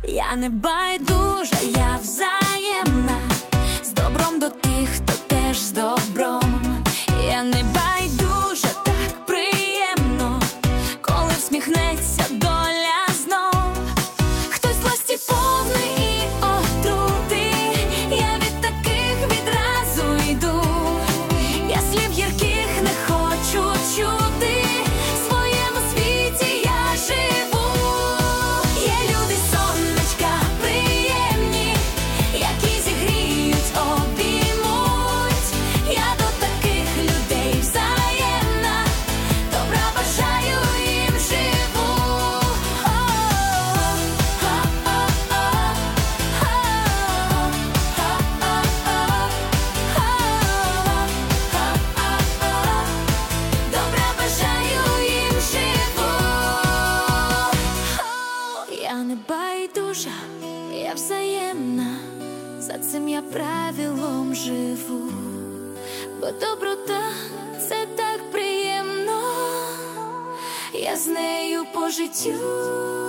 Я не байдужа, я взаємна, з добром до тих, хто теж з добром. Я не байдужа, так приємно, коли всміхнеться доля знов. Хтось злості повний і отрути, я від таких відразу йду. Я слів гірких не хочу чути, в своєму світі я живу. Є люди, сонечка, приємні, які зігріють, обіймуть. Я до таких людей взаємна, добра бажаю їм живу. Добра бажаю їм живу. Я не байдужа, я взаємна, за цим я правилом живу. Бо доброта – це так приємно, я з нею по життю.